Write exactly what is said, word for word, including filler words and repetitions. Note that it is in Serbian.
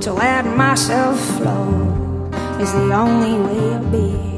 to let myself flow is the only way to be.